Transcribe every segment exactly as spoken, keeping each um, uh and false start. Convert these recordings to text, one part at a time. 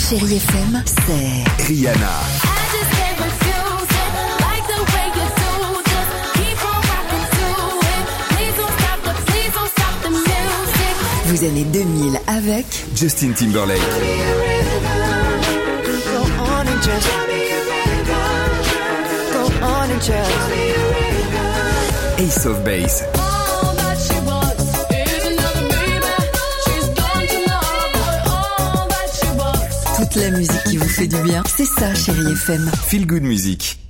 Chérie F M, c'est Rihanna. Vous aimez deux mille avec Justin Timberlake. Ace of Base. toute la musique qui vous fait du bien. C'est ça, Chérie F M. Feel Good Music.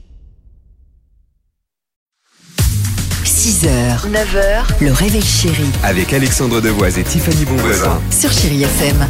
six heures, neuf heures, le réveil chéri. Avec Alexandre Devoise et Tiffany Bonvoisin. Sur Chérie F M.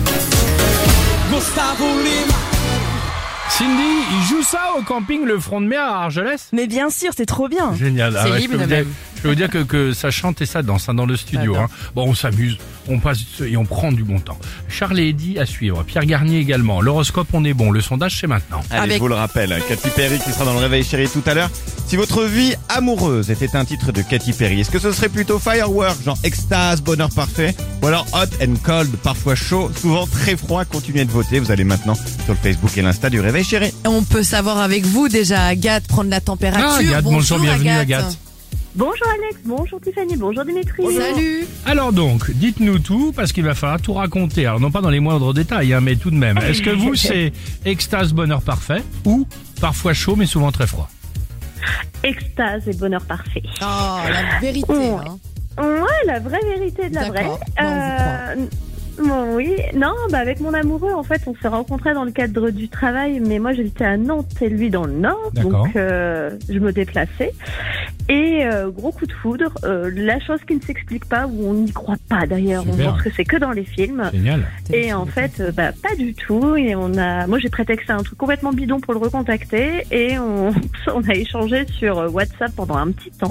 Cindy, il joue ça au camping Le Front de Mer à Argelès? Mais bien sûr, c'est trop bien. Génial. C'est Ah ouais, libre je, peux vous même. dire, je peux vous dire que, que ça chante et ça danse hein, dans le studio. Hein. Bon, on s'amuse, on passe et on prend du bon temps. Charles et Eddy à suivre, Pierre Garnier également. L'horoscope, on est bon. Le sondage, c'est maintenant. Allez, Avec- je vous le rappelle, Katy Perry qui sera dans le réveil chéri tout à l'heure. Si votre vie amoureuse était un titre de Katy Perry, est-ce que ce serait plutôt Firework, genre extase, bonheur parfait, ou alors Hot and Cold, parfois chaud, souvent très froid? Continuez de voter, vous allez maintenant sur le Facebook et l'Insta du réveil chéri. On peut savoir avec vous déjà, Agathe, prendre la température. Ah, Agathe, bonjour, bienvenue Agathe. Bonjour Alex, bonjour Tiffany, bonjour Dimitri. Salut. Alors donc, dites-nous tout, parce qu'il va falloir tout raconter. Alors non pas dans les moindres détails, hein, mais tout de même. Est-ce que vous, c'est extase, bonheur parfait, ou parfois chaud, mais souvent très froid? Extase et bonheur parfait. Oh, la vérité. Ouais. Hein. Ouais, la vraie vérité de la vraie. D'accord. Bon, on vous bon, oui, non, bah avec mon amoureux, en fait, on s'est rencontrés dans le cadre du travail, mais moi j'habitais à Nantes et lui dans le Nord, D'accord. donc euh, je me déplaçais. Et euh, gros coup de foudre, euh, la chose qui ne s'explique pas, où on n'y croit pas d'ailleurs, on Super. pense que c'est que dans les films. Génial. Et en fait, euh, bah pas du tout. Et on a, moi j'ai prétexté un truc complètement bidon pour le recontacter et on, on a échangé sur WhatsApp pendant un petit temps.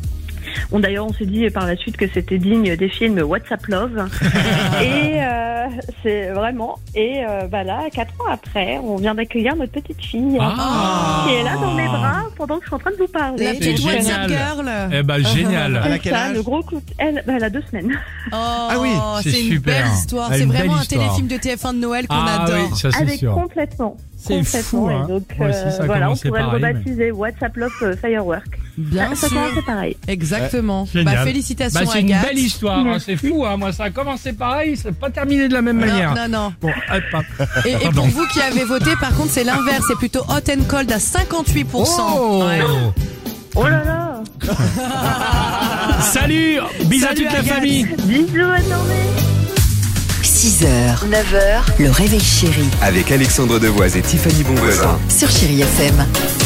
On d'ailleurs on s'est dit par la suite que c'était digne des films WhatsApp Love. et euh, c'est vraiment. Et euh, bah là, quatre ans après, on vient d'accueillir notre petite fille Ah. qui est là dans mes bras pendant que je suis en train de vous parler. La petite C'est WhatsApp génial. girl. Eh ben, génial. Elle a C'est quel ça, âge? le gros coup. De... Elle, bah, elle a deux semaines. Oh, Ah oui, c'est c'est une super. belle histoire. Ah, C'est une vraiment belle un histoire. téléfilm de T F un de Noël qu'on Ah adore. oui, ça c'est Avec sûr. complètement. C'est complètement. fou, Et hein. donc Moi aussi, ça a voilà, on commencé pourrait le pareil, mais- rebaptiser WhatsApp Love euh, Firework. Bien Ça sûr. commençait pareil. Exactement. Génial. Bah, félicitations Bah, c'est une Agathe. belle histoire, hein, Merci. c'est fou, hein. Moi ça a commencé pareil, c'est pas terminé de la même manière. Non, non, non. Bon, hop, hop. Et, et Pardon. pour vous qui avez voté, par contre, c'est l'inverse. C'est plutôt hot and cold à cinquante-huit pour cent. Oh Ouais. Oh là là. Salut, bisous à Salut, toute la Agathe. famille. Bisous, bonne journée. six heures, neuf heures, le réveil chéri. Avec Alexandre Devoise et Tiffany Bonvoisin. Sur Chérie F M.